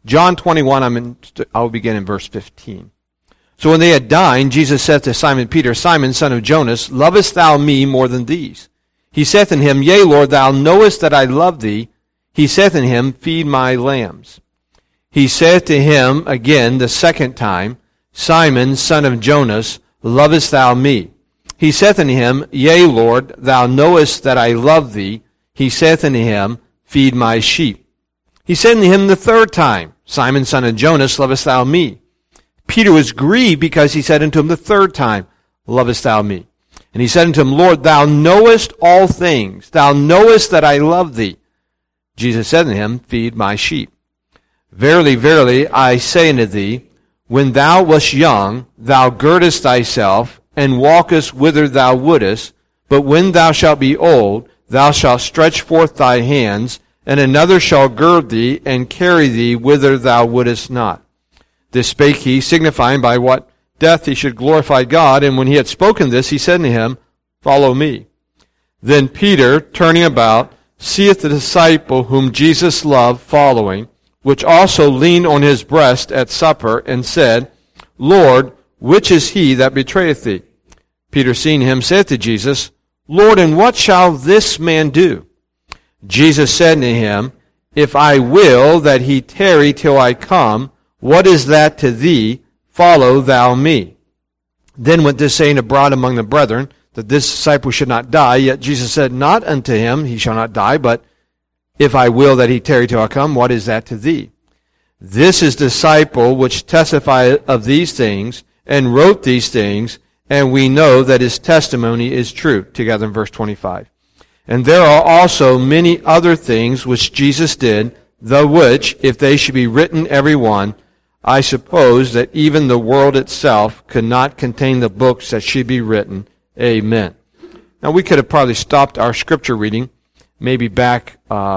John 21, I'll begin in verse 15. So when they had dined, Jesus said to Simon Peter, Simon, son of Jonas, lovest thou me more than these? He saith unto him, Yea, Lord, thou knowest that I love thee. He saith unto him, Feed my lambs. He saith to him again the second time, Simon, son of Jonas, lovest thou me? He saith unto him, Yea, Lord, thou knowest that I love thee. He saith unto him, Feed my sheep. He said unto him the third time, Simon, son of Jonas, lovest thou me? Peter was grieved because he said unto him the third time, Lovest thou me? And he said unto him, Lord, thou knowest all things. Thou knowest that I love thee. Jesus said unto him, Feed my sheep. Verily, verily, I say unto thee, when thou wast young, thou girdest thyself, and walkest whither thou wouldest. But when thou shalt be old, thou shalt stretch forth thy hands, and another shall gird thee, and carry thee whither thou wouldest not. This spake he, signifying by what death he should glorify God. And when he had spoken this, he said unto him, Follow me. Then Peter, turning about, seeth the disciple whom Jesus loved following, which also leaned on his breast at supper, and said, Lord, which is he that betrayeth thee? Peter, seeing him, saith to Jesus, Lord, and what shall this man do? Jesus said unto him, If I will that he tarry till I come, what is that to thee? Follow thou me. Then went this saying abroad among the brethren, that this disciple should not die. Yet Jesus said not unto him, He shall not die, but if I will that he tarry till I come, what is that to thee? This is the disciple which testifieth of these things, and wrote these things, and we know that his testimony is true. Together in verse 25. And there are also many other things which Jesus did, the which, if they should be written every one, I suppose that even the world itself could not contain the books that should be written. Amen. Now we could have probably stopped our scripture reading, maybe back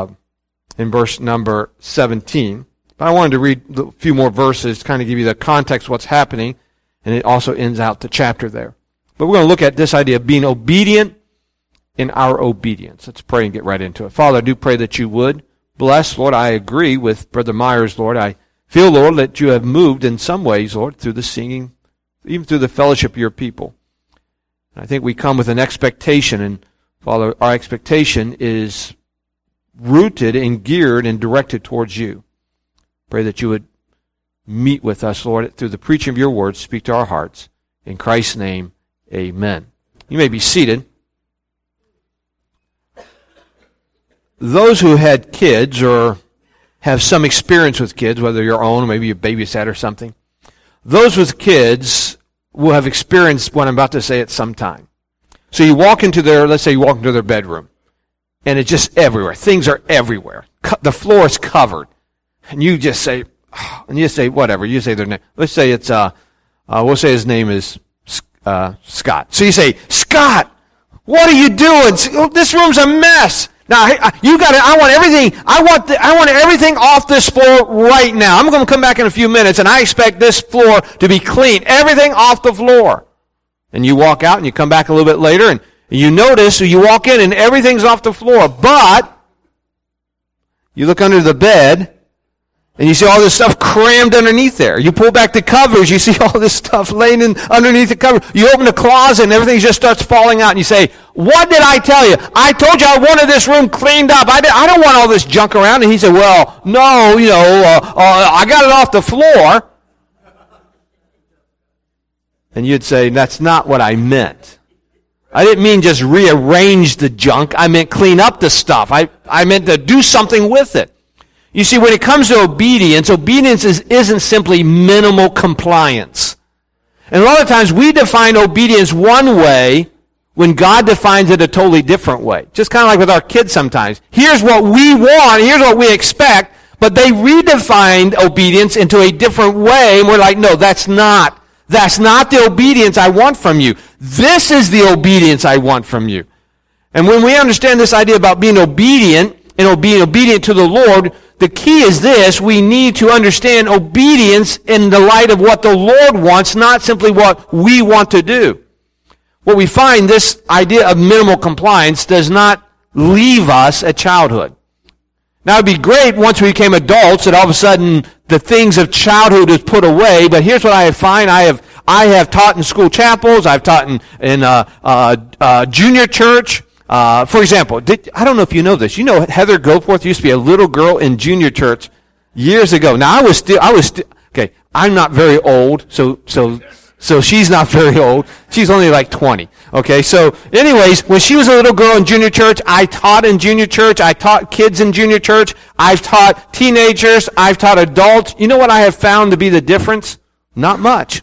in verse number 17. But I wanted to read a few more verses to kind of give you the context of what's happening, and it also ends out the chapter there. But we're going to look at this idea of being obedient in our obedience. Let's pray and get right into it. Father, I do pray that you would bless. Lord, I agree with Brother Myers, Lord. I feel, Lord, that you have moved in some ways, Lord, through the singing, even through the fellowship of your people. And I think we come with an expectation, and Father, our expectation is rooted and geared and directed towards you. Pray that you would meet with us, Lord, through the preaching of your words, speak to our hearts. In Christ's name, amen. You may be seated. Those who had kids or have some experience with kids, whether your own, maybe you babysat or something, those with kids will have experienced what I'm about to say at some time. So you walk into let's say you walk into their bedroom, and it's just everywhere. Things are everywhere. The floor is covered. And you just say, whatever. You say their name. Let's say it's, we'll say his name is Scott. So you say, Scott, what are you doing? This room's a mess. Now, I want everything off this floor right now. I'm going to come back in a few minutes, and I expect this floor to be clean. Everything off the floor. And you walk out, and you come back a little bit later, and you notice, so you walk in, and everything's off the floor. But you look under the bed, and you see all this stuff crammed underneath there. You pull back the covers, you see all this stuff laying underneath the cover. You open the closet, and everything just starts falling out, and you say, what did I tell you? I told you I wanted this room cleaned up. I don't want all this junk around. And he said, well, no, I got it off the floor. And you'd say, that's not what I meant. I didn't mean just rearrange the junk. I meant clean up the stuff. I meant to do something with it. You see, when it comes to obedience isn't simply minimal compliance. And a lot of times we define obedience one way when God defines it a totally different way. Just kind of like with our kids sometimes. Here's what we want, here's what we expect, but they redefined obedience into a different way, and we're like, no, that's not the obedience I want from you. This is the obedience I want from you. And when we understand this idea about being obedient and being obedient to the Lord, the key is this: we need to understand obedience in the light of what the Lord wants, not simply what we want to do. What we find, this idea of minimal compliance does not leave us at childhood. Now, it'd be great once we became adults that all of a sudden the things of childhood is put away. But here's what I find: I have taught in school chapels. I've taught in junior church. For example, I don't know if you know this. You know, Heather Goforth used to be a little girl in junior church years ago. Now, I was still. Okay, I'm not very old, so she's not very old. She's only like 20. Okay, so anyways, when she was a little girl in junior church, I taught in junior church. I taught kids in junior church. I've taught teenagers. I've taught adults. You know what I have found to be the difference? Not much.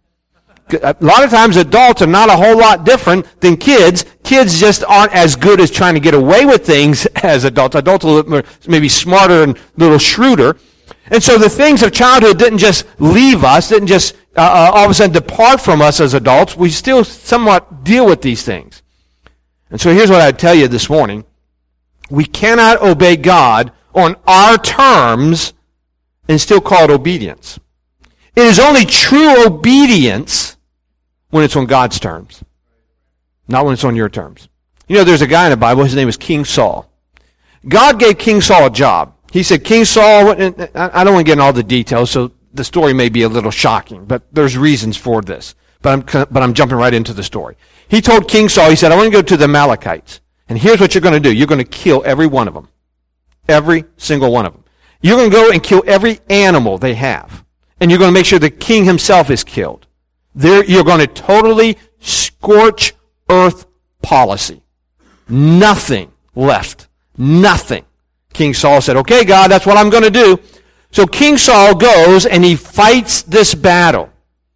A lot of times adults are not a whole lot different than kids. Kids just aren't as good as trying to get away with things as adults. Adults are a little more, maybe smarter and a little shrewder. And so the things of childhood didn't just leave us, didn't just all of a sudden depart from us as adults. We still somewhat deal with these things. And so here's what I'd tell you this morning. We cannot obey God on our terms and still call it obedience. It is only true obedience when it's on God's terms, not when it's on your terms. You know, there's a guy in the Bible, his name is King Saul. God gave King Saul a job. He said, King Saul, I don't want to get into all the details, so the story may be a little shocking, but there's reasons for this. But I'm jumping right into the story. He told King Saul, he said, I want to go to the Amalekites, and here's what you're going to do. You're going to kill every one of them. Every single one of them. You're going to go and kill every animal they have. And you're going to make sure the king himself is killed. You're going to totally scorch earth policy. Nothing left. Nothing. King Saul said, okay, God, that's what I'm going to do. So King Saul goes and he fights this battle.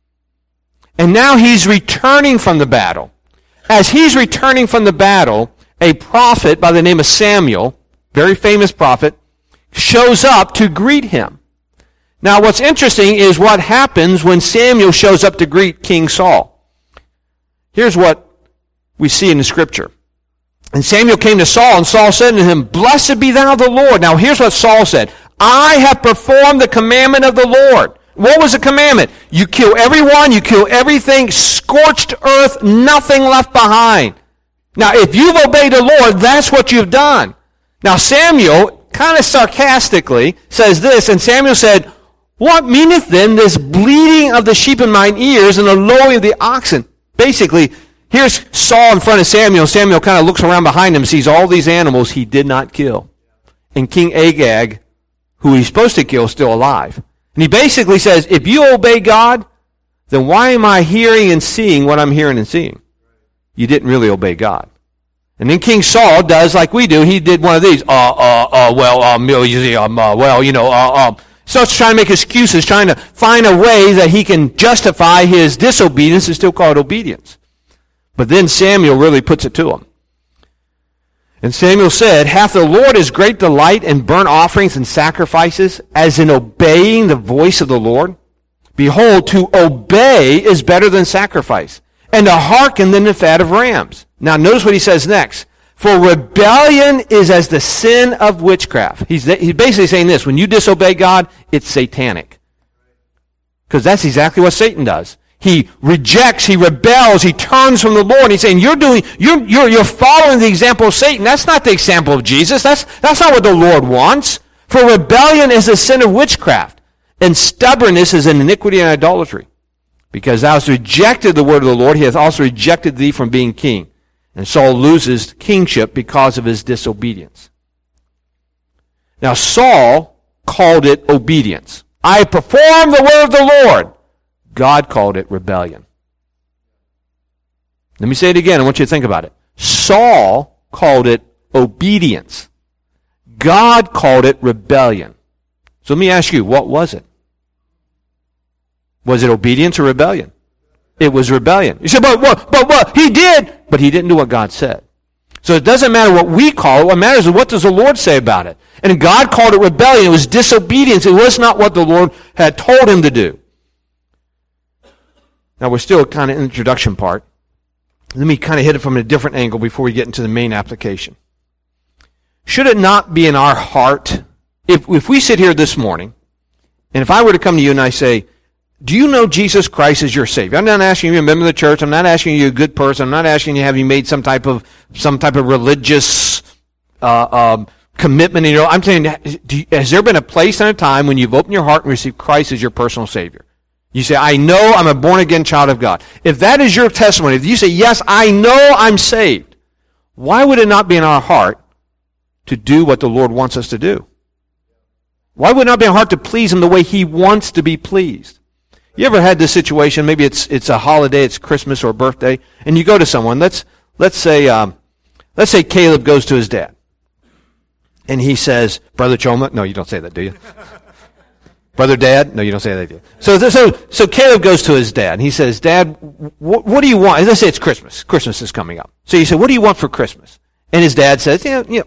And now he's returning from the battle. As he's returning from the battle, a prophet by the name of Samuel, very famous prophet, shows up to greet him. Now, what's interesting is what happens when Samuel shows up to greet King Saul. Here's what we see in the scripture. And Samuel came to Saul, and Saul said to him, Blessed be thou the Lord. Now, here's what Saul said. I have performed the commandment of the Lord. What was the commandment? You kill everyone, you kill everything, scorched earth, nothing left behind. Now, if you've obeyed the Lord, that's what you've done. Now, Samuel, kind of sarcastically, says this, and Samuel said, What meaneth then this bleating of the sheep in mine ears and the lowing of the oxen? Basically, here's Saul in front of Samuel. Samuel kind of looks around behind him, sees all these animals he did not kill. And King Agag, who he's supposed to kill, is still alive. And he basically says, if you obey God, then why am I hearing and seeing what I'm hearing and seeing? You didn't really obey God. And then King Saul does like we do. He did one of these. Starts trying to make excuses, trying to find a way that he can justify his disobedience and still call it obedience. But then Samuel really puts it to him. And Samuel said, Hath the Lord as great delight in burnt offerings and sacrifices as in obeying the voice of the Lord? Behold, to obey is better than sacrifice, and to hearken than the fat of rams. Now notice what he says next. For rebellion is as the sin of witchcraft. He's basically saying this. When you disobey God, it's satanic. Because that's exactly what Satan does. He rejects, he rebels, he turns from the Lord. He's saying, you're following the example of Satan. That's not the example of Jesus. That's not what the Lord wants. For rebellion is the sin of witchcraft, and stubbornness is an iniquity and idolatry. Because thou hast rejected the word of the Lord, he hath also rejected thee from being king. And Saul loses kingship because of his disobedience. Now Saul called it obedience. I perform the word of the Lord. God called it rebellion. Let me say it again. I want you to think about it. Saul called it obedience. God called it rebellion. So let me ask you, what was it? Was it obedience or rebellion? It was rebellion. You said, but he did. But he didn't do what God said. So it doesn't matter what we call it. What matters is what does the Lord say about it. And God called it rebellion. It was disobedience. It was not what the Lord had told him to do. Now we're still kind of in the introduction part. Let me kind of hit it from a different angle before we get into the main application. Should it not be in our heart, if we sit here this morning, and if I were to come to you and I say, do you know Jesus Christ as your Savior? I'm not asking you to be a member of the church. I'm not asking you a good person. I'm not asking you have you made some type of religious commitment in your life. I'm saying, has there been a place and a time when you've opened your heart and received Christ as your personal Savior? You say, I know I'm a born-again child of God. If that is your testimony, if you say, yes, I know I'm saved, why would it not be in our heart to do what the Lord wants us to do? Why would it not be in our heart to please Him the way He wants to be pleased? You ever had this situation, maybe it's a holiday, it's Christmas or a birthday, and you go to someone, let's say Caleb goes to his dad, and he says, Brother Choma, no, you don't say that, do you? Brother Dad? No, you don't say that, do you? So Caleb goes to his dad, and he says, Dad, what do you want? Let's say it's Christmas. Christmas is coming up. So he said, what do you want for Christmas? And his dad says,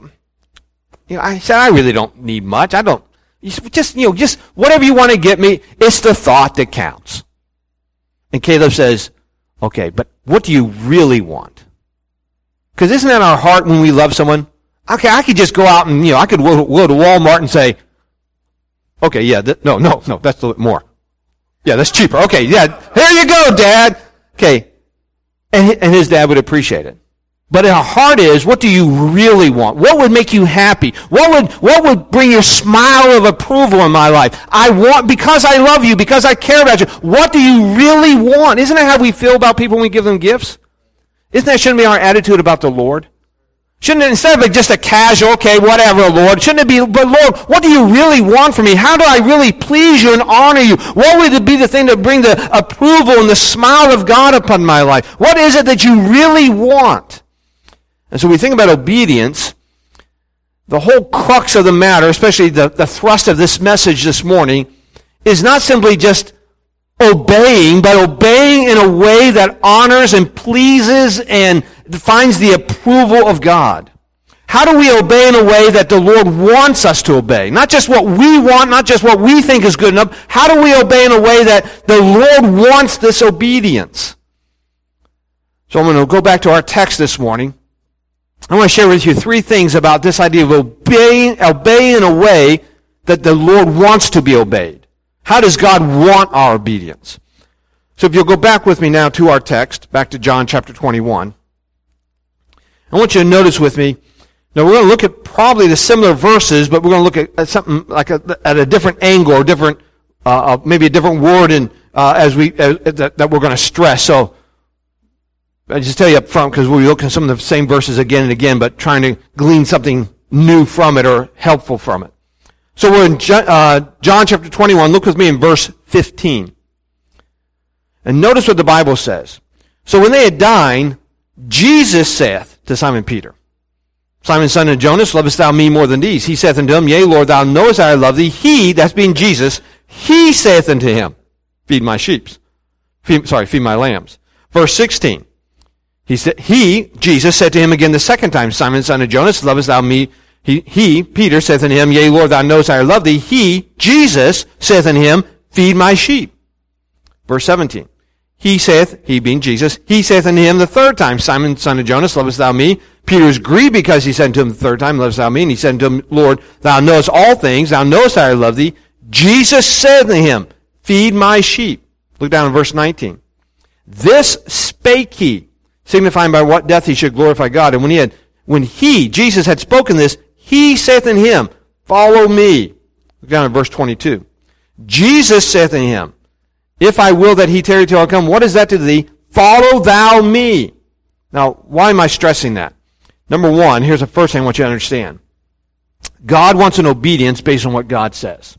I said, I really don't need much. I don't, just whatever you want to get me, it's the thought that counts. And Caleb says, okay, but what do you really want? Because isn't that our heart when we love someone? Okay, I could just go out and, I could go to Walmart and say, okay, yeah, no, that's a little bit more. Yeah, that's cheaper. Okay, yeah, here you go, Dad. Okay, and his dad would appreciate it. But our heart is, what do you really want? What would make you happy? What would bring your smile of approval in my life? I want, because I love you, because I care about you. What do you really want? Isn't that how we feel about people when we give them gifts? Shouldn't be our attitude about the Lord? Shouldn't it, instead of just a casual, okay, whatever, Lord, shouldn't it be, but Lord, what do you really want from me? How do I really please you and honor you? What would it be the thing to bring the approval and the smile of God upon my life? What is it that you really want? And so we think about obedience. The whole crux of the matter, especially the thrust of this message this morning, is not simply just obeying, but obeying in a way that honors and pleases and finds the approval of God. How do we obey in a way that the Lord wants us to obey? Not just what we want, not just what we think is good enough. How do we obey in a way that the Lord wants this obedience? So I'm going to go back to our text this morning. I want to share with you three things about this idea of obeying in a way that the Lord wants to be obeyed. How does God want our obedience? So if you'll go back with me now to our text, back to John chapter 21. I want you to notice with me, now we're going to look at probably the similar verses, but we're going to look at something like at a different angle or different, maybe a different word that we're going to stress. So I just tell you up front, because we'll be looking at some of the same verses again and again, but trying to glean something new from it or helpful from it. So we're in John chapter 21. Look with me in verse 15. And notice what the Bible says. So when they had dined, Jesus saith to Simon Peter, Simon, son of Jonas, lovest thou me more than these? He saith unto him, Yea, Lord, thou knowest that I love thee. He, that's being Jesus, he saith unto him, Feed my sheep. Feed my lambs. Verse 16. Jesus, said to him again the second time, Simon, son of Jonas, lovest thou me? He, Peter, saith unto him, Yea, Lord, thou knowest that I love thee. He, Jesus, saith unto him, Feed my sheep. Verse 17. He saith, he being Jesus, he saith unto him the third time, Simon, son of Jonas, lovest thou me? Peter is grieved because he said unto him the third time, Lovest thou me? And he said unto him, Lord, thou knowest all things, thou knowest that I love thee. Jesus said unto him, Feed my sheep. Look down in verse 19. This spake he, signifying by what death he should glorify God. And when Jesus had spoken this, he saith unto him, Follow me. Look down at verse 22. Jesus saith unto him, If I will that he tarry till I come, what is that to thee? Follow thou me. Now, why am I stressing that? Number one, here's the first thing I want you to understand. God wants an obedience based on what God says.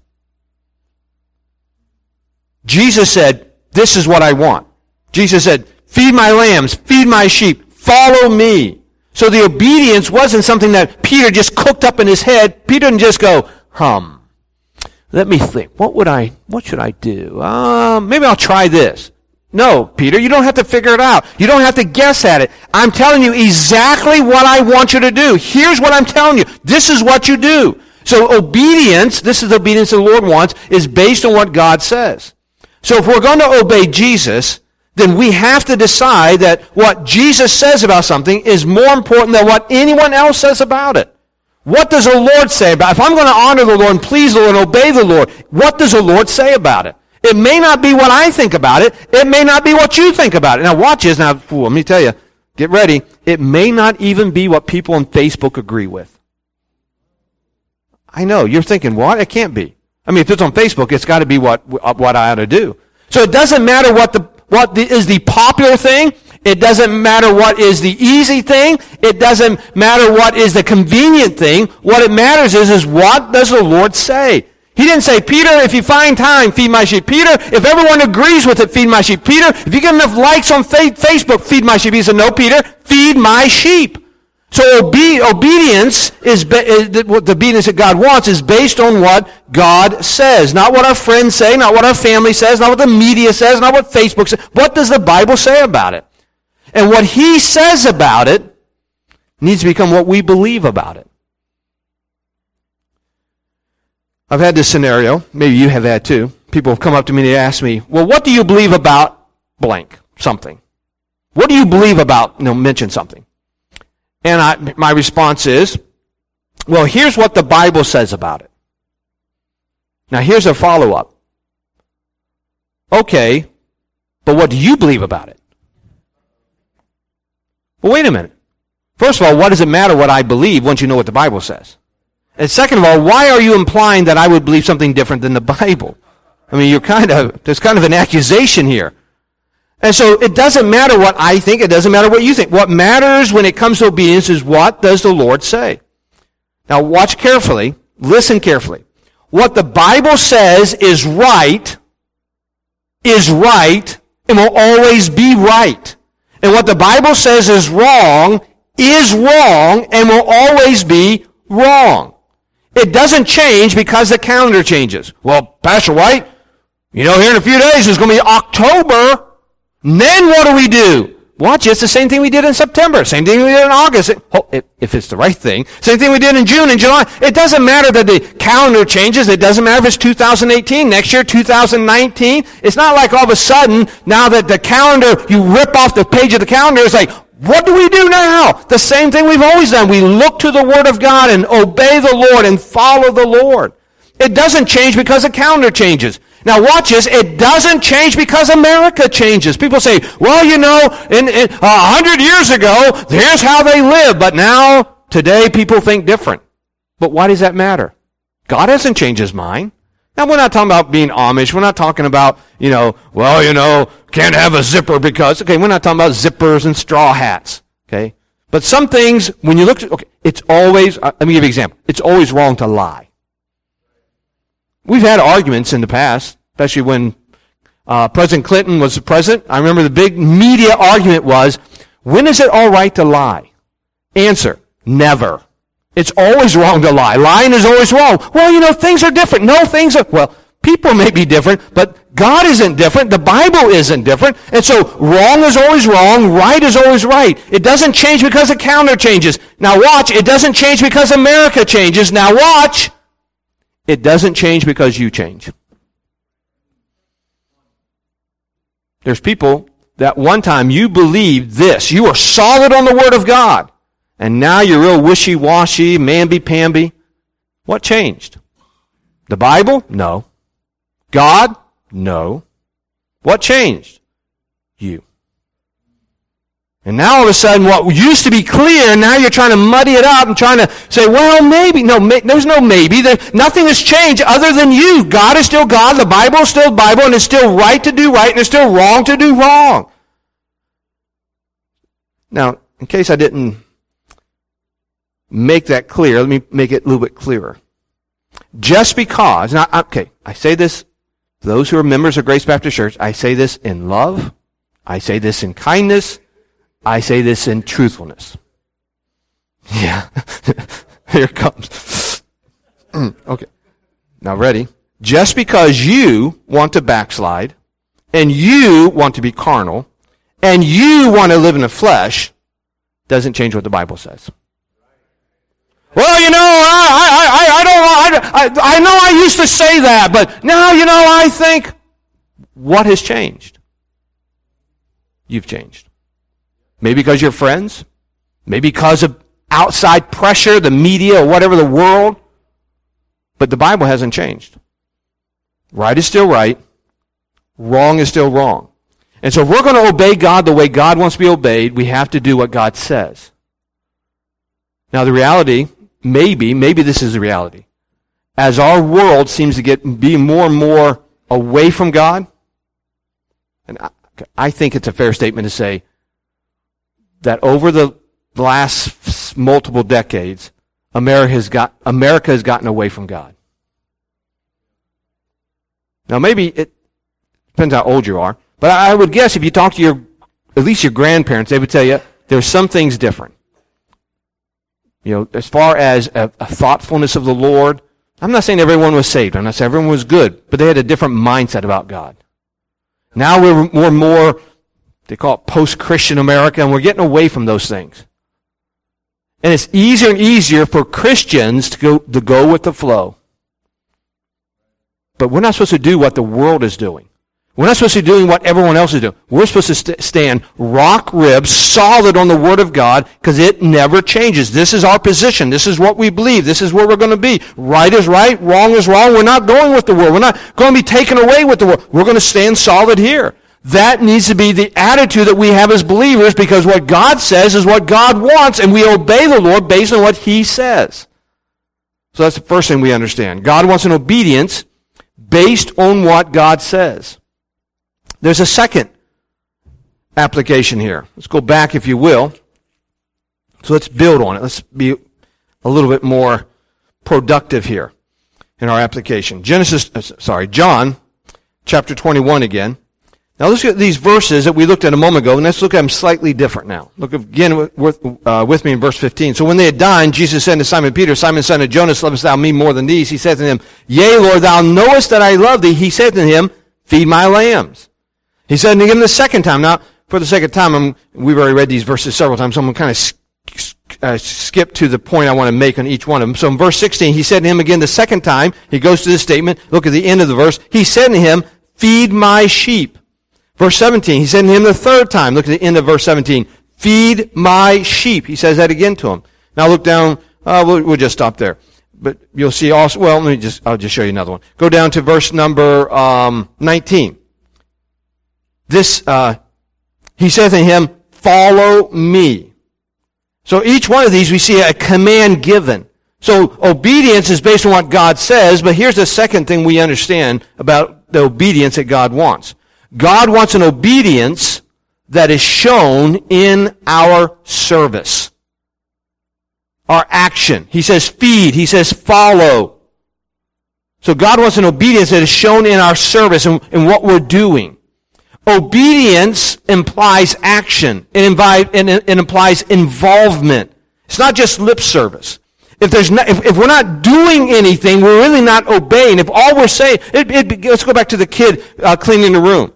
Jesus said, this is what I want. Jesus said, feed my lambs, feed my sheep, follow me. So the obedience wasn't something that Peter just cooked up in his head. Peter didn't just go, let me think. What should I do? Maybe I'll try this. No, Peter, you don't have to figure it out. You don't have to guess at it. I'm telling you exactly what I want you to do. Here's what I'm telling you. This is what you do. So obedience, this is the obedience the Lord wants, is based on what God says. So if we're going to obey Jesus, then we have to decide that what Jesus says about something is more important than what anyone else says about it. What does the Lord say about it? If I'm going to honor the Lord and please the Lord and obey the Lord, what does the Lord say about it? It may not be what I think about it. It may not be what you think about it. Now watch this. Now, let me tell you, get ready. It may not even be what people on Facebook agree with. I know. You're thinking, what? It can't be. I mean, if it's on Facebook, it's got to be what I ought to do. So it doesn't matter what is the popular thing. It doesn't matter what is the easy thing. It doesn't matter what is the convenient thing. What it matters is what does the Lord say? He didn't say, Peter, if you find time, feed my sheep. Peter, if everyone agrees with it, feed my sheep. Peter, if you get enough likes on Facebook, feed my sheep. He said, no, Peter, feed my sheep. So obedience the obedience that God wants is based on what God says. Not what our friends say, not what our family says, not what the media says, not what Facebook says. What does the Bible say about it? And what He says about it needs to become what we believe about it. I've had this scenario, maybe you have had too. People have come up to me and they ask me, well, what do you believe about blank, something? What do you believe about, mention something? And my response is, well, here's what the Bible says about it. Now here's a follow-up. Okay, but what do you believe about it? Well, wait a minute. First of all, what does it matter what I believe once you know what the Bible says? And second of all, why are you implying that I would believe something different than the Bible? I mean, there's kind of an accusation here. And so it doesn't matter what I think, it doesn't matter what you think. What matters when it comes to obedience is what does the Lord say? Now watch carefully, listen carefully. What the Bible says is right, and will always be right. And what the Bible says is wrong, and will always be wrong. It doesn't change because the calendar changes. Well, Pastor White, here in a few days it's going to be October. And then what do? Watch, it's the same thing we did in September. Same thing we did in August. If it's the right thing. Same thing we did in June and July. It doesn't matter that the calendar changes. It doesn't matter if it's 2018, next year 2019. It's not like all of a sudden, now that the calendar, you rip off the page of the calendar, it's like, what do we do now? The same thing we've always done. We look to the Word of God and obey the Lord and follow the Lord. It doesn't change because the calendar changes. Now watch this. It doesn't change because America changes. People say, well, in 100 years ago, here's how they lived. But now, today, people think different. But why does that matter? God hasn't changed His mind. Now, we're not talking about being Amish. We're not talking about, can't have a zipper because, we're not talking about zippers and straw hats, okay? But some things, when you look at, it's always, let me give you an example. It's always wrong to lie. We've had arguments in the past, especially when President Clinton was the president. I remember the big media argument was, when is it all right to lie? Answer, never. It's always wrong to lie. Lying is always wrong. Well, things are different. No, people may be different, but God isn't different. The Bible isn't different. And so wrong is always wrong. Right is always right. It doesn't change because the calendar changes. Now watch, it doesn't change because America changes. Now watch, it doesn't change because you change. There's people that one time you believed this. You were solid on the Word of God. And now you're real wishy-washy, mamby-pamby. What changed? The Bible? No. God? No. What changed? You. And now all of a sudden what used to be clear, now you're trying to muddy it up and trying to say, well, maybe. No, there's no maybe. Nothing has changed other than you. God is still God. The Bible is still the Bible. And it's still right to do right. And it's still wrong to do wrong. Now, in case I didn't make that clear, let me make it a little bit clearer. Just because, I say this, those who are members of Grace Baptist Church, I say this in love. I say this in kindness. I say this in truthfulness. Yeah. Here it comes. Okay. Now ready? Just because you want to backslide, and you want to be carnal, and you want to live in the flesh, doesn't change what the Bible says. Well, I know I used to say that, but now, I think, what has changed? You've changed. Maybe because you're friends. Maybe because of outside pressure, the media, or whatever, the world. But the Bible hasn't changed. Right is still right. Wrong is still wrong. And so if we're going to obey God the way God wants to be obeyed, we have to do what God says. Now the reality, maybe this is the reality. as our world seems to be more and more away from God, and I think it's a fair statement to say that over the last multiple decades, America has gotten away from God. Now, maybe it depends how old you are, but I would guess if you talk to at least your grandparents, they would tell you there's some things different. As far as a thoughtfulness of the Lord, I'm not saying everyone was saved. I'm not saying everyone was good, but they had a different mindset about God. Now we're more, they call it post-Christian America, and we're getting away from those things. And it's easier and easier for Christians to go with the flow. But we're not supposed to do what the world is doing. We're not supposed to be doing what everyone else is doing. We're supposed to stand rock ribbed, solid on the Word of God, because it never changes. This is our position. This is what we believe. This is where we're going to be. Right is right, wrong is wrong. We're not going with the world. We're not going to be taken away with the world. We're going to stand solid here. That needs to be the attitude that we have as believers, because what God says is what God wants, and we obey the Lord based on what He says. So that's the first thing we understand. God wants an obedience based on what God says. There's a second application here. Let's go back, if you will. So let's build on it. Let's be a little bit more productive here in our application. John chapter 21 again. Now let's look at these verses that we looked at a moment ago, and let's look at them slightly different now. Look again with me in verse 15. So when they had dined, Jesus said to Simon Peter, Simon, son of Jonas, lovest thou me more than these? He said to him, Yea, Lord, thou knowest that I love thee. He said to him, Feed my lambs. He said to him the second time. Now, for the second time, we've already read these verses several times, so I'm going to kind of skip to the point I want to make on each one of them. So in verse 16, he said to him again the second time. He goes to this statement. Look at the end of the verse. He said to him, Feed my sheep. Verse 17, he said to him the third time. Look at the end of verse 17. Feed my sheep. He says that again to him. Now look down. We'll just stop there. But you'll see also, I'll just show you another one. Go down to verse number 19. He said to him, Follow me. So each one of these we see a command given. So obedience is based on what God says, but here's the second thing we understand about the obedience that God wants. God wants an obedience that is shown in our service. Our action. He says feed. He says follow. So God wants an obedience that is shown in our service and in what we're doing. Obedience implies action. It implies involvement. It's not just lip service. If we're not doing anything, we're really not obeying. If all we're saying, let's go back to the kid cleaning the room.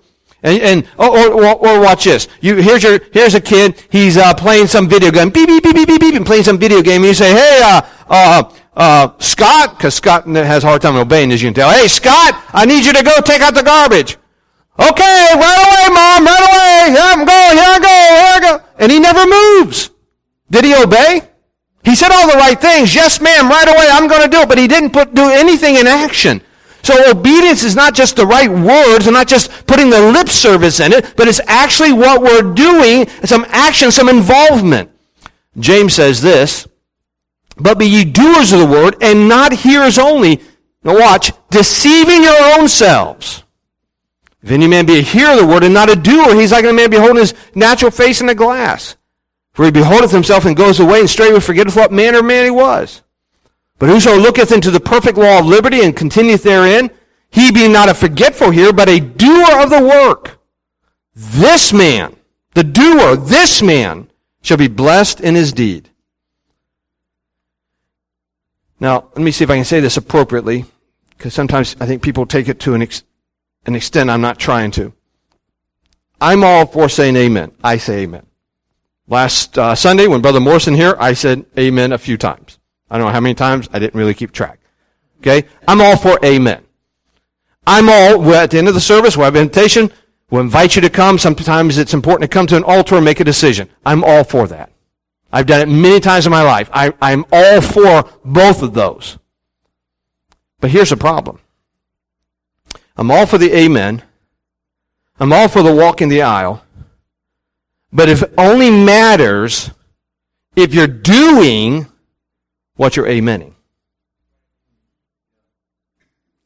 Or watch this. Here's a kid. He's playing some video game. Beep beep beep beep beep beep. And playing some video game. And you say, "Hey, Scott," because Scott has a hard time obeying, as you can tell. "Hey, Scott, I need you to go take out the garbage." "Okay, right away, Mom. Right away. Here I'm going. Here I go. And he never moves. Did he obey? He said all the right things. "Yes, ma'am. Right away. I'm going to do it." But he didn't do anything in action. So obedience is not just the right words, and not just putting the lip service in it, but it's actually what we're doing, some action, some involvement. James says this, "But be ye doers of the word, and not hearers only." Now watch, "deceiving your own selves. If any man be a hearer of the word and not a doer, he's like a man beholding his natural face in a glass. For he beholdeth himself and goes away, and straightway forgetteth what manner of man he was. But whoso looketh into the perfect law of liberty and continueth therein, he being not a forgetful hearer, but a doer of the work, this man," the doer, "this man shall be blessed in his deed." Now, let me see if I can say this appropriately, because sometimes I think people take it to an extent I'm not trying to. I'm all for saying amen. I say amen. Last Sunday, when Brother Morrison here, I said amen a few times. I don't know how many times. I didn't really keep track. Okay? I'm all for amen. At the end of the service, we'll have an invitation. We'll invite you to come. Sometimes it's important to come to an altar and make a decision. I'm all for that. I've done it many times in my life. I'm all for both of those. But here's the problem. I'm all for the amen. I'm all for the walk in the aisle. But if it only matters if you're doing what you're amening.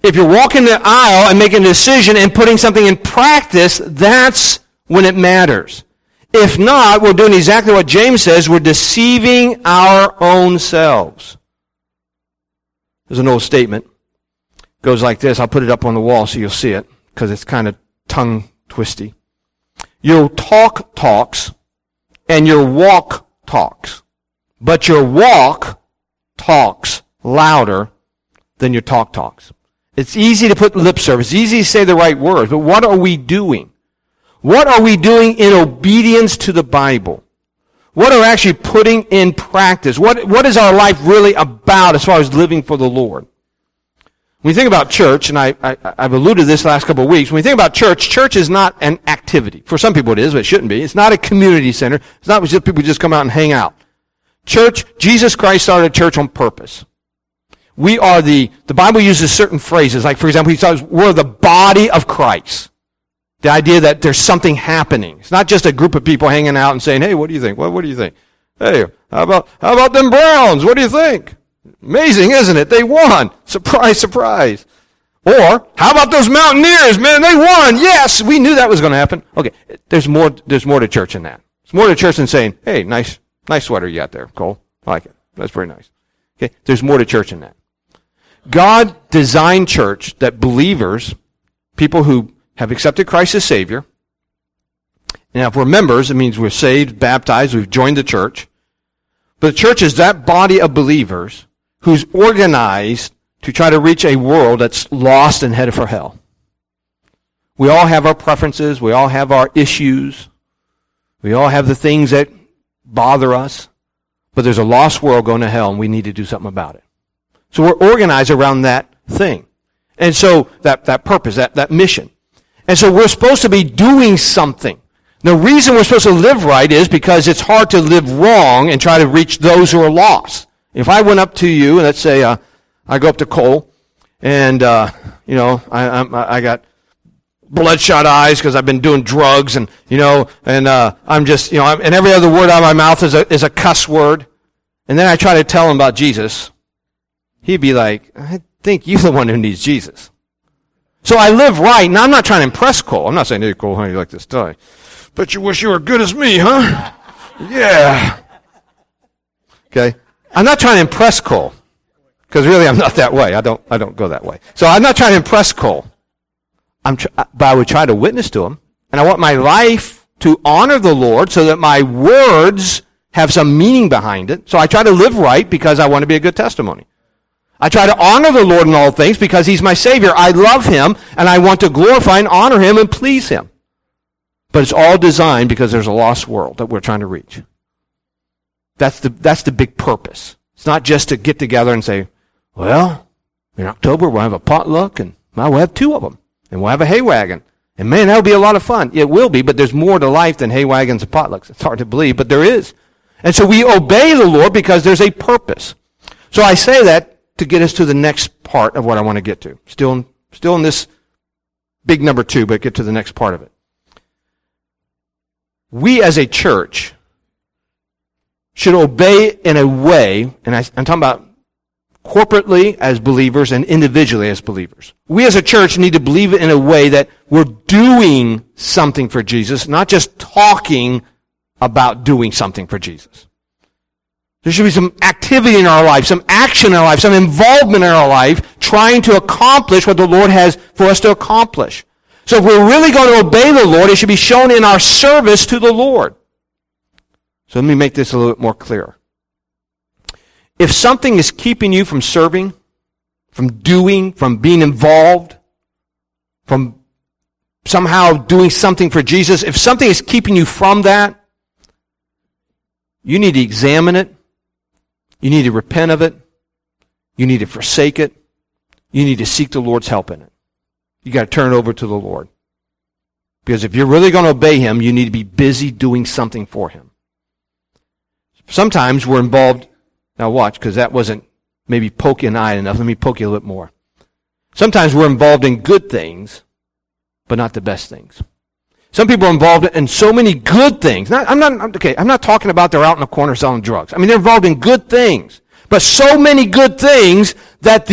If you're walking the aisle and making a decision and putting something in practice, that's when it matters. If not, we're doing exactly what James says. We're deceiving our own selves. There's an old statement. It goes like this. I'll put it up on the wall so you'll see it, because it's kind of tongue twisty. Your talk talks and your walk talks. But your walk talks louder than your talk talks. It's easy to put lip service. It's easy to say the right words. But what are we doing? What are we doing in obedience to the Bible? What are we actually putting in practice? What is our life really about as far as living for the Lord? When you think about church, and I've alluded to this last couple of weeks, when you think about church, church is not an activity. For some people it is, but it shouldn't be. It's not a community center. It's not just people just come out and hang out. Church, Jesus Christ started a church on purpose. We are the Bible uses certain phrases, like for example, he says we're the body of Christ. The idea that there's something happening. It's not just a group of people hanging out and saying, hey, what do you think? What do you think? Hey, how about them Browns? What do you think? Amazing, isn't it? They won. Surprise, surprise. Or, how about those Mountaineers? Man, they won. Yes, we knew that was going to happen. Okay, there's more to church than that. There's more to church than saying, hey, nice sweater you got there, Cole. I like it. That's very nice. Okay, there's more to church than that. God designed church that believers, people who have accepted Christ as Savior, and if we're members, it means we're saved, baptized, we've joined the church. But the church is that body of believers who's organized to try to reach a world that's lost and headed for hell. We all have our preferences. We all have our issues. We all have the things that bother us. But there's a lost world going to hell, and we need to do something about it. So we're organized around that thing. And so that purpose, that mission. And so we're supposed to be doing something. The reason we're supposed to live right is because it's hard to live wrong and try to reach those who are lost. If I went up to you, and let's say I go up to Cole, and I got bloodshot eyes because I've been doing drugs, and I'm just and every other word out of my mouth is a cuss word, and then I try to tell him about Jesus, he'd be like, I think you're the one who needs Jesus. So I live right. Now I'm not trying to impress Cole. I'm not saying, hey Cole, how do you like this tie? But you wish you were good as me, huh? Yeah. Okay. I'm not trying to impress Cole, because really I'm not that way. I don't go that way. So I'm not trying to impress Cole. But I would try to witness to him, and I want my life to honor the Lord so that my words have some meaning behind it. So I try to live right because I want to be a good testimony. I try to honor the Lord in all things because He's my Savior. I love Him, and I want to glorify and honor Him and please Him. But it's all designed because there's a lost world that we're trying to reach. That's the big purpose. It's not just to get together and say, well, in October we'll have a potluck, and we'll have 2 of them, and we'll have a hay wagon. And man, that'll be a lot of fun. It will be, but there's more to life than hay wagons and potlucks. It's hard to believe, but there is. And so we obey the Lord because there's a purpose. So I say that to get us to the next part of what I want to get to. Still in this big number 2, but get to the next part of it. We as a church should obey in a way, and I'm talking about corporately as believers and individually as believers. We as a church need to believe in a way that we're doing something for Jesus, not just talking about doing something for Jesus. There should be some activity in our life, some action in our life, some involvement in our life, trying to accomplish what the Lord has for us to accomplish. So if we're really going to obey the Lord, it should be shown in our service to the Lord. So let me make this a little bit more clear. If something is keeping you from serving, from doing, from being involved, from somehow doing something for Jesus, if something is keeping you from that, you need to examine it. You need to repent of it. You need to forsake it. You need to seek the Lord's help in it. You got to turn it over to the Lord. Because if you're really going to obey Him, you need to be busy doing something for Him. Sometimes we're involved. Now watch, because that wasn't maybe poking an eye enough. Let me poke you a little bit more. Sometimes we're involved in good things, but not the best things. Some people are involved in so many good things. I'm not talking about they're out in the corner selling drugs. I mean, they're involved in good things. But so many good things that the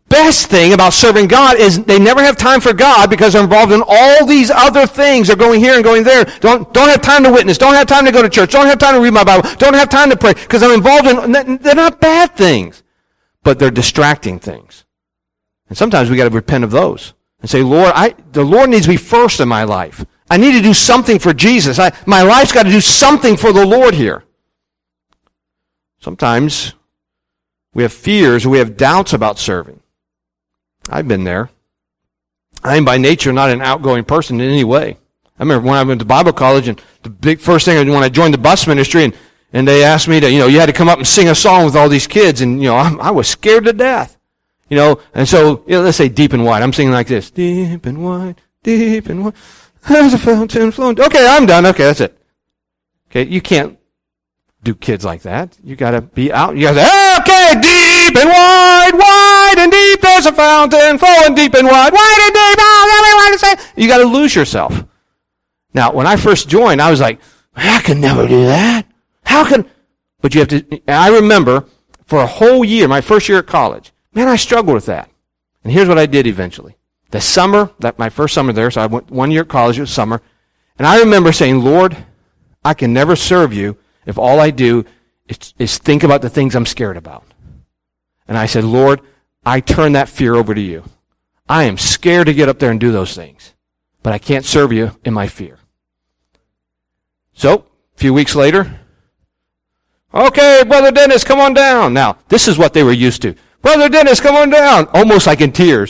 best thing about serving God is they never have time for God because they're involved in all these other things. They're going here and going there. Don't have time to witness. Don't have time to go to church. Don't have time to read my Bible. Don't have time to pray because I'm involved in, they're not bad things, but they're distracting things. And sometimes we got to repent of those and say, Lord, the Lord needs to be first in my life. I need to do something for Jesus. My life's got to do something for the Lord here. Sometimes we have fears or we have doubts about serving. I've been there. I am by nature not an outgoing person in any way. I remember when I went to Bible college and the big first thing when I joined the bus ministry and they asked me to, you had to come up and sing a song with all these kids and, I was scared to death. And so, let's say deep and wide. I'm singing like this. Deep and wide, there's a fountain flowing. Okay, I'm done. Okay, that's it. Okay, you can't do kids like that. You gotta be out. You gotta say, okay, deep and wide and deep, there's a fountain flowing deep and wide and deep, everyone say. You gotta lose yourself. Now, when I first joined, I was like, I can never do that. But you have to, I remember for a whole year, my first year at college, man, I struggled with that. And here's what I did eventually. The summer, my first summer there, so I went 1 year at college, it was summer, and I remember saying, Lord, I can never serve you if all I do is think about the things I'm scared about. And I said, Lord, I turn that fear over to you. I am scared to get up there and do those things, but I can't serve you in my fear. So, a few weeks later, okay, Brother Dennis, come on down. Now, this is what they were used to. Brother Dennis, come on down. Almost like in tears.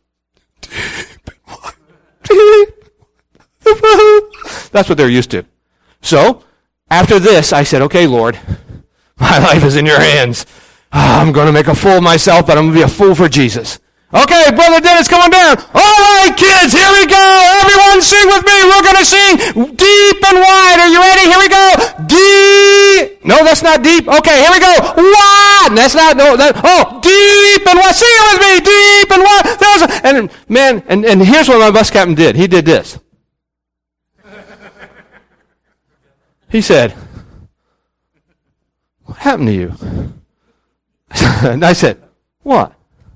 That's what they're used to. So, after this, I said, okay, Lord, my life is in your hands. I'm going to make a fool of myself, but I'm going to be a fool for Jesus. Okay, Brother Dennis, come on down. All right, kids, here we go. Everyone sing with me. We're going to sing deep and wide. Are you ready? Here we go. Deep. No, that's not deep. Okay, here we go. Wide. That's not, deep and wide. Sing it with me. Deep and wide. And here's what my bus captain did. He did this. He said, what happened to you? And I said, what?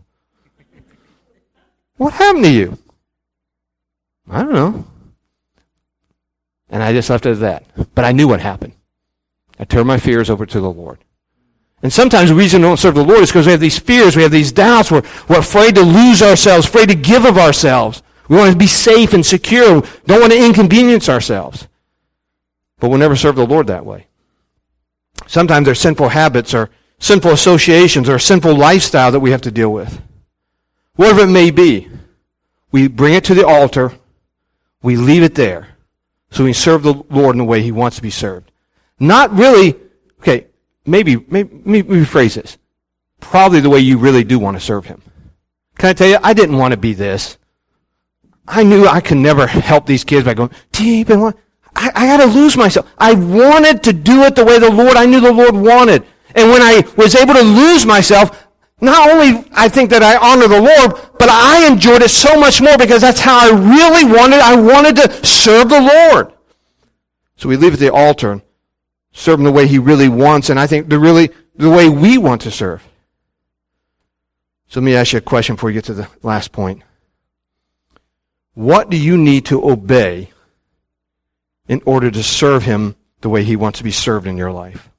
What happened to you? I don't know. And I just left it at that. But I knew what happened. I turned my fears over to the Lord. And sometimes the reason we don't serve the Lord is because we have these fears, we have these doubts, we're afraid to lose ourselves, afraid to give of ourselves. We want to be safe and secure, don't want to inconvenience ourselves. But we'll never serve the Lord that way. Sometimes there's sinful habits or sinful associations or a sinful lifestyle that we have to deal with. Whatever it may be, we bring it to the altar, we leave it there, so we serve the Lord in the way He wants to be served. Not really, okay, maybe rephrase this. Probably the way you really do want to serve Him. Can I tell you, I didn't want to be this. I knew I could never help these kids by going, deep and wide. I had to lose myself. I wanted to do it the way I knew the Lord wanted. And when I was able to lose myself, not only I think that I honor the Lord, but I enjoyed it so much more because that's how I really wanted. I wanted to serve the Lord. So we leave at the altar and serve Him the way He really wants, and I think the way we want to serve. So let me ask you a question before we get to the last point. What do you need to obey in order to serve Him the way He wants to be served in your life?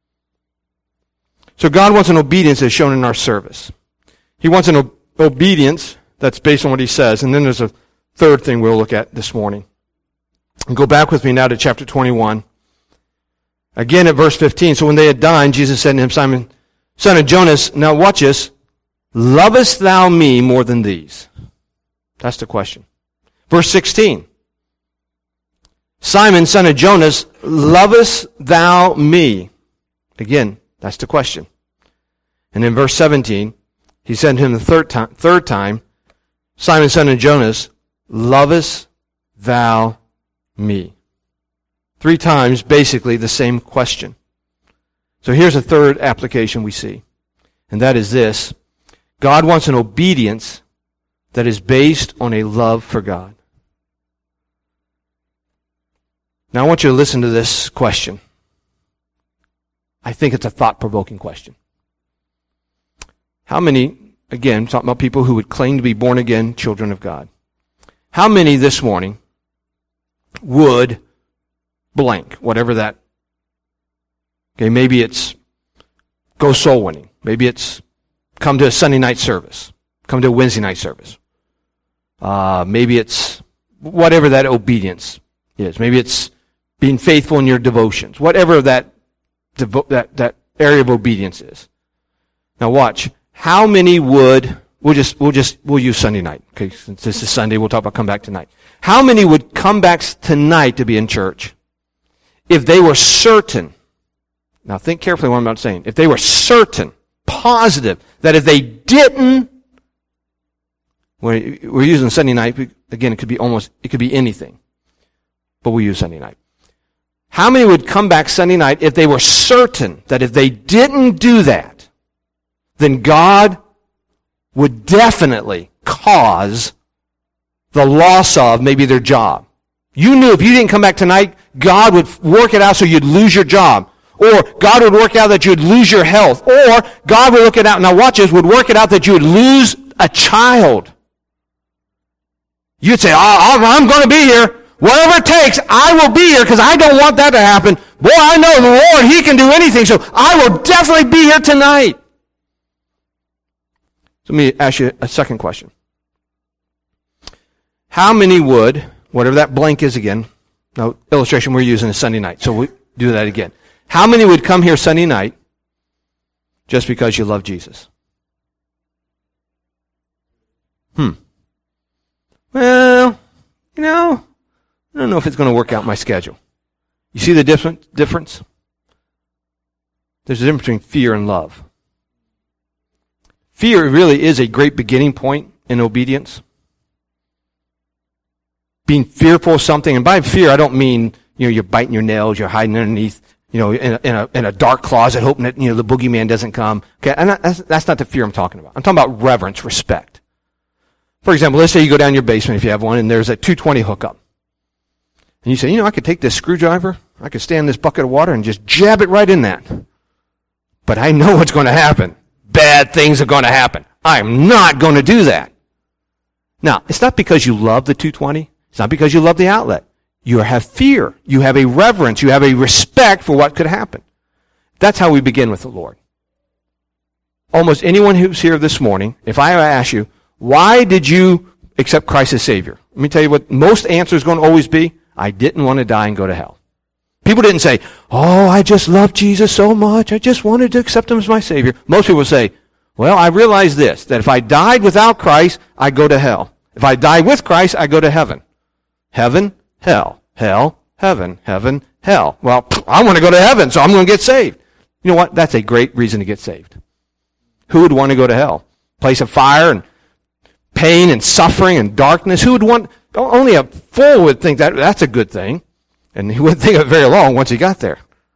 So God wants an obedience that's shown in our service. He wants an obedience that's based on what He says. And then there's a third thing we'll look at this morning. And go back with me now to chapter 21. Again at verse 15. So when they had dined, Jesus said to him, Simon, son of Jonas, now watch this, lovest thou me more than these? That's the question. Verse 16. Simon, son of Jonas, lovest thou me? Again, that's the question. And in verse 17, he said to him the third time, Simon, son of Jonas, lovest thou me? 3 times, basically, the same question. So here's a third application we see. And that is this. God wants an obedience that is based on a love for God. Now I want you to listen to this question. I think it's a thought-provoking question. How many again, talking about people who would claim to be born again children of God. How many this morning would blank, whatever that, okay, maybe it's go soul winning. Maybe it's come to a Sunday night service, come to a Wednesday night service. Maybe it's whatever that obedience is. Maybe it's being faithful in your devotions, whatever that area of obedience is. Now watch. How many would, we'll use Sunday night. Okay, since this is Sunday, we'll talk about come back tonight. How many would come back tonight to be in church if they were certain, now think carefully what I'm about saying, if they were certain, positive, that if they didn't, we're using Sunday night, again, it could be anything, but we use Sunday night. How many would come back Sunday night if they were certain that if they didn't do that, then God would definitely cause the loss of maybe their job? You knew if you didn't come back tonight, God would work it out so you'd lose your job. Or God would work out that you'd lose your health. Or God would work it out, now watch this, would work it out that you would lose a child. You'd say, I'm going to be here. Whatever it takes, I will be here because I don't want that to happen. Boy, I know the Lord, He can do anything, so I will definitely be here tonight. So let me ask you a second question. How many would, whatever that blank is again, no illustration we're using is Sunday night, so we do that again. How many would come here Sunday night just because you love Jesus? Well, I don't know if it's going to work out my schedule. You see the difference? There's a difference between fear and love. Fear really is a great beginning point in obedience. Being fearful of something, and by fear I don't mean you're biting your nails, you're hiding underneath in a dark closet hoping that the boogeyman doesn't come. Okay, and that's not the fear I'm talking about. I'm talking about reverence, respect. For example, let's say you go down your basement if you have one, and there's a 220 hookup. And you say, I could take this screwdriver, I could stand this bucket of water and just jab it right in that. But I know what's going to happen. Bad things are going to happen. I'm not going to do that. Now, it's not because you love the 220. It's not because you love the outlet. You have fear. You have a reverence. You have a respect for what could happen. That's how we begin with the Lord. Almost anyone who's here this morning, if I ask you, why did you accept Christ as Savior? Let me tell you what most answer is going to always be. I didn't want to die and go to hell. People didn't say, I just love Jesus so much. I just wanted to accept Him as my Savior. Most people say, well, I realize this, that if I died without Christ, I go to hell. If I die with Christ, I go to heaven. Heaven, hell, hell, heaven, heaven, hell. Well, I want to go to heaven, so I'm going to get saved. You know what? That's a great reason to get saved. Who would want to go to hell? Place of fire and pain and suffering and darkness. Who would want? Only a fool would think that that's a good thing. And he wouldn't think of it very long once he got there.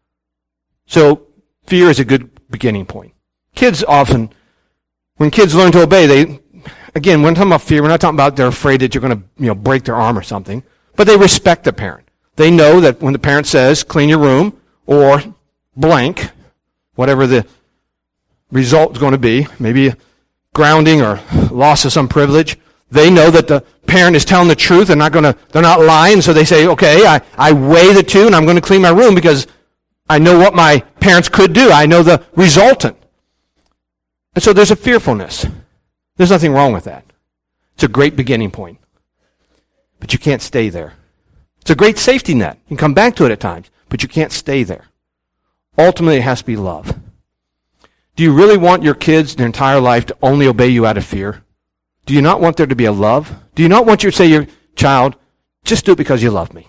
So fear is a good beginning point. Kids often, when kids learn to obey, again, when we're talking about fear, we're not talking about they're afraid that you're going to break their arm or something. But they respect the parent. They know that when the parent says, clean your room, or blank, whatever the result is going to be, maybe grounding or loss of some privilege, they know that the parent is telling the truth. They're not lying. So they say, okay, I weigh the two and I'm going to clean my room because I know what my parents could do. I know the resultant. And so there's a fearfulness. There's nothing wrong with that. It's a great beginning point. But you can't stay there. It's a great safety net. You can come back to it at times, but you can't stay there. Ultimately, it has to be love. Do you really want your kids their entire life to only obey you out of fear? Do you not want there to be a love? Do you not want you to say to your child, just do it because you love me?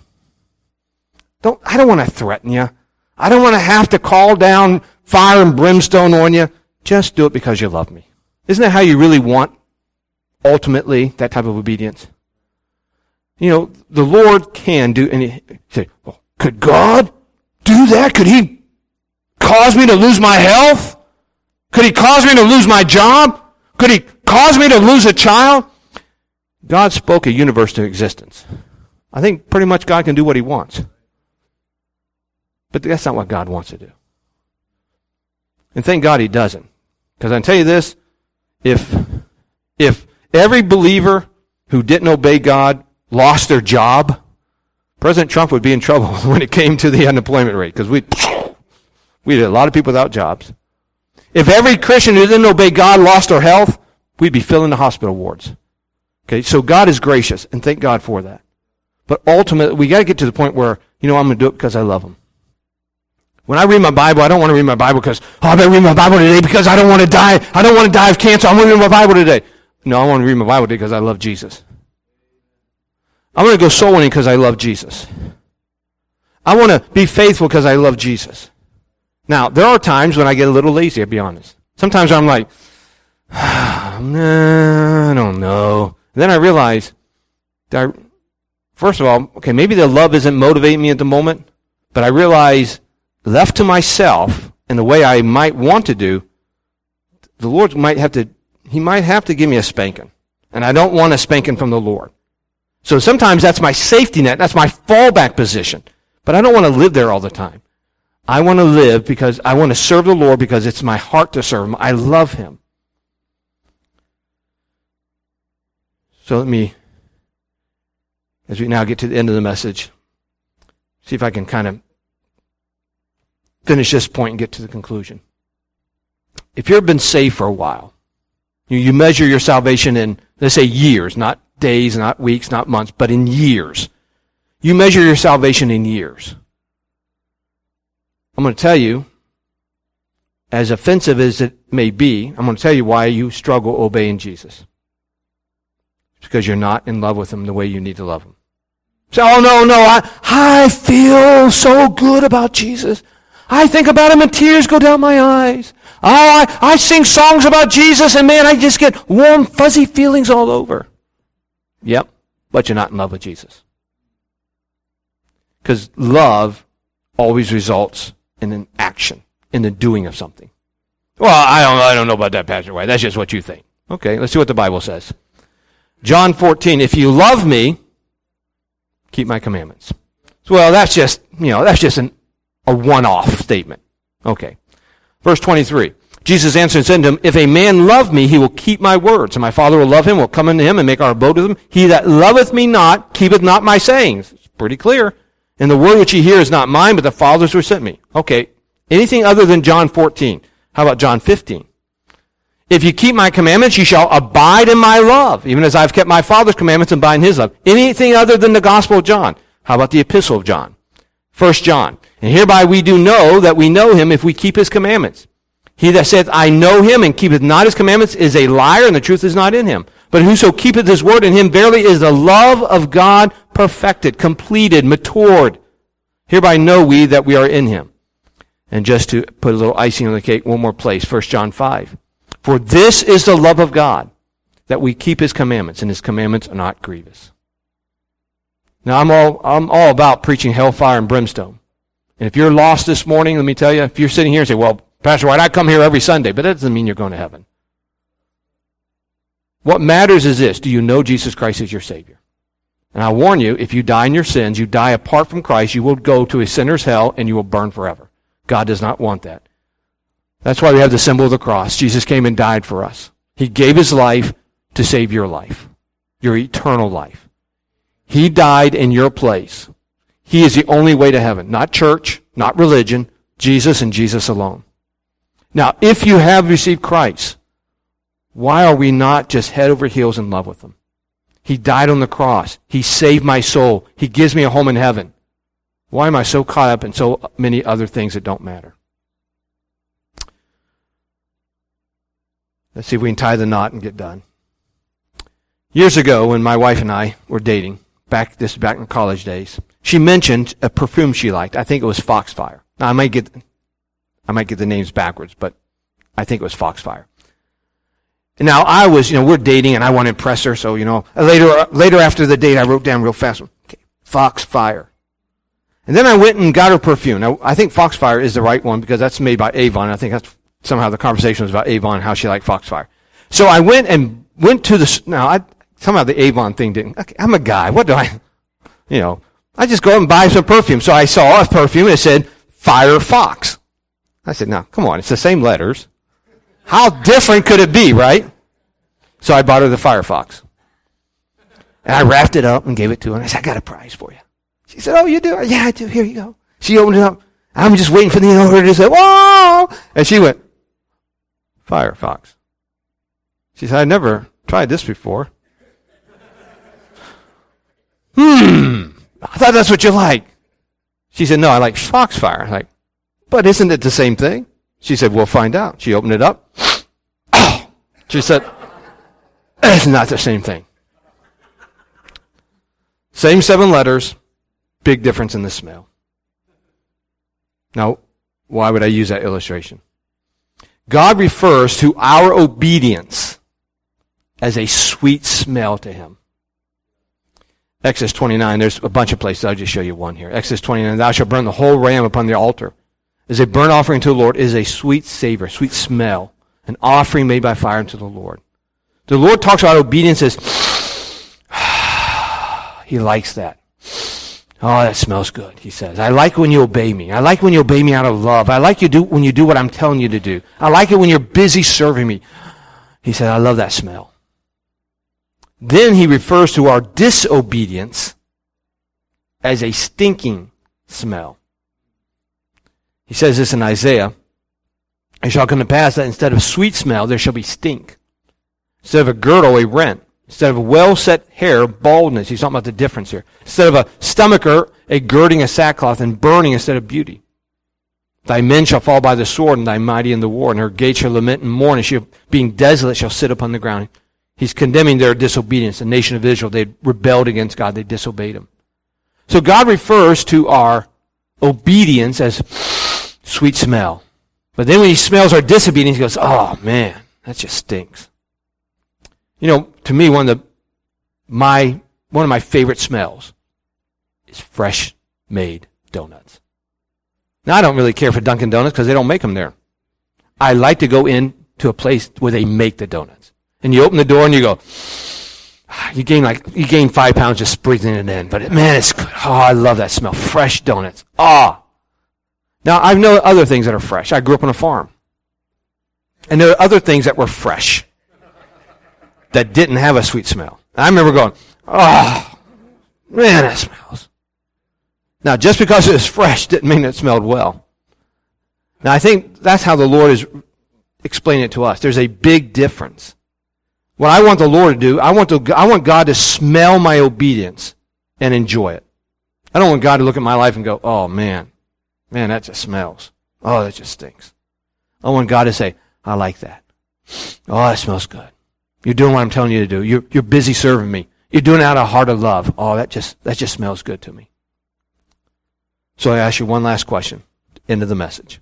I don't want to threaten you. I don't want to have to call down fire and brimstone on you. Just do it because you love me. Isn't that how you really want, ultimately, that type of obedience? The Lord can do, and you say, well, could God do that? Could He cause me to lose my health? Could He cause me to lose my job? Could He cause me to lose a child? God spoke a universe to existence. I think pretty much God can do what He wants. But that's not what God wants to do. And thank God He doesn't. Because I can tell you this, if If every believer who didn't obey God lost their job, President Trump would be in trouble when it came to the unemployment rate, because we had a lot of people without jobs. If every Christian who didn't obey God lost their health, we'd be filling the hospital wards. Okay, so God is gracious, and thank God for that. But ultimately, we got to get to the point where, I'm going to do it because I love Him. When I read my Bible, I don't want to read my Bible because, I better read my Bible today because I don't want to die. I don't want to die of cancer. I'm going to read my Bible today. No, I want to read my Bible today because I love Jesus. I'm going to go soul winning because I love Jesus. I want to be faithful because I love Jesus. Now, there are times when I get a little lazy, I'll be honest. Sometimes I'm like, I don't know. And then I realize, first of all, okay, maybe the love isn't motivating me at the moment, but I realize, left to myself and the way I might want to do, the Lord He might have to give me a spanking. And I don't want a spanking from the Lord. So sometimes that's my safety net. That's my fallback position. But I don't want to live there all the time. I want to live because I want to serve the Lord because it's my heart to serve Him. I love Him. So let me, as we now get to the end of the message, see if I can kind of finish this point and get to the conclusion. If you've been saved for a while, you measure your salvation in, let's say, years, not days, not weeks, not months, but in years. You measure your salvation in years. I'm going to tell you, as offensive as it may be, I'm going to tell you why you struggle obeying Jesus. It's because you're not in love with Him the way you need to love Him. Say, I feel so good about Jesus. I think about Him and tears go down my eyes. I sing songs about Jesus and man, I just get warm, fuzzy feelings all over. Yep, but you're not in love with Jesus. Because love always results in an action, in the doing of something. Well, I don't know about that, Pastor White. That's just what you think. Okay, let's see what the Bible says. John 14, if you love me, keep my commandments. Well, that's just a one-off statement. Okay. Verse 23. Jesus answered and said to him, if a man love me, he will keep my words, and my Father will love him, will come unto him, and make our abode with him. He that loveth me not, keepeth not my sayings. It's pretty clear. And the word which ye hear is not mine, but the Father's who sent me. Okay. Anything other than John 14. How about John 15? If you keep my commandments, you shall abide in my love, even as I've kept my Father's commandments and abide in his love. Anything other than the Gospel of John. How about the Epistle of John? 1 John. And hereby we do know that we know him if we keep his commandments. He that saith, I know him, and keepeth not his commandments, is a liar, and the truth is not in him. But whoso keepeth his word, in him verily is the love of God perfected, completed, matured. Hereby know we that we are in him. And just to put a little icing on the cake, one more place, 1 John 5. For this is the love of God, that we keep his commandments, and his commandments are not grievous. Now, I'm all about preaching hellfire and brimstone. And if you're lost this morning, let me tell you, if you're sitting here and say, well, Pastor White, I come here every Sunday, but that doesn't mean you're going to heaven. What matters is this: do you know Jesus Christ as your Savior? And I warn you, if you die in your sins, you die apart from Christ, you will go to a sinner's hell and you will burn forever. God does not want that. That's why we have the symbol of the cross. Jesus came and died for us. He gave his life to save your life, your eternal life. He died in your place. He is the only way to heaven. Not church, not religion, Jesus and Jesus alone. Now, if you have received Christ, why are we not just head over heels in love with him? He died on the cross. He saved my soul. He gives me a home in heaven. Why am I so caught up in so many other things that don't matter? Let's see if we can tie the knot and get done. Years ago, when my wife and I were dating, back in college days, she mentioned a perfume she liked. I think it was Foxfire. Now, I might get the names backwards, but I think it was Foxfire. And now I was, we're dating and I want to impress her, so, later after the date, I wrote down real fast, okay, Foxfire. And then I went and got her perfume. Now, I think Foxfire is the right one because that's made by Avon. I think that's somehow the conversation was about Avon and how she liked Foxfire. So I went to somehow the Avon thing didn't, okay, I'm a guy, what do I just go and buy some perfume. So I saw a perfume and it said, Fire Fox. I said, no, come on, it's the same letters. How different could it be, right? So I bought her the Firefox. And I wrapped it up and gave it to her. And I said, I got a prize for you. She said, oh, you do? Yeah, I do. Here you go. She opened it up. I'm just waiting for the owner to say, whoa! And she went, Firefox. She said, I never tried this before. I thought that's what you like. She said, no, I like Foxfire. I'm like, but isn't it the same thing? She said, we'll find out. She opened it up. Oh! She said, it's not the same thing. Same 7 letters, big difference in the smell. Now, why would I use that illustration? God refers to our obedience as a sweet smell to Him. Exodus 29, there's a bunch of places. I'll just show you one here. Exodus 29, thou shalt burn the whole ram upon the altar. As a burnt offering to the Lord is a sweet savor, sweet smell, an offering made by fire unto the Lord. The Lord talks about obedience as, He likes that. Oh, that smells good, He says. I like when you obey me. I like when you obey me out of love. I like when you do what I'm telling you to do. I like it when you're busy serving me. He said, I love that smell. Then He refers to our disobedience as a stinking smell. He says this in Isaiah, it shall come to pass that instead of sweet smell, there shall be stink. Instead of a girdle, a rent. Instead of a well-set hair, baldness. He's talking about the difference here. Instead of a stomacher, a girding of sackcloth, and burning instead of beauty. Thy men shall fall by the sword, and thy mighty in the war, and her gates shall lament and mourn, and she, being desolate, shall sit upon the ground. He's condemning their disobedience. The nation of Israel, they rebelled against God. They disobeyed Him. So God refers to our obedience as sweet smell. But then when He smells our disobedience, He goes, oh man, that just stinks. You know, to me, one of my favorite smells is fresh made donuts. Now, I don't really care for Dunkin' Donuts because they don't make them there. I like to go into a place where they make the donuts. And you open the door and you go, you gain 5 pounds just breathing it in. But man, it's good. Oh, I love that smell. Fresh donuts. Ah. Now, I know other things that are fresh. I grew up on a farm. And there are other things that were fresh that didn't have a sweet smell. I remember going, oh, man, that smells. Now, just because it was fresh didn't mean it smelled well. Now, I think that's how the Lord is explaining it to us. There's a big difference. What I want the Lord to do, I want God to smell my obedience and enjoy it. I don't want God to look at my life and go, oh, man, that just smells. Oh, that just stinks. I want God to say, I like that. Oh, that smells good. You're doing what I'm telling you to do. You're busy serving me. You're doing it out of a heart of love. Oh, that just smells good to me. So I ask you one last question. End of the message.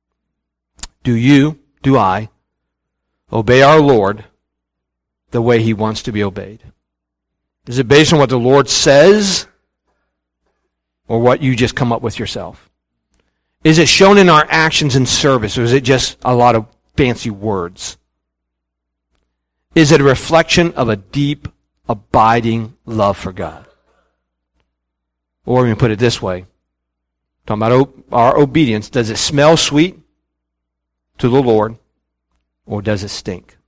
Do I obey our Lord the way He wants to be obeyed? Is it based on what the Lord says or what you just come up with yourself? Is it shown in our actions and service, or is it just a lot of fancy words? Is it a reflection of a deep, abiding love for God? Or we can put it this way. Talking about our obedience, does it smell sweet to the Lord, or does it stink?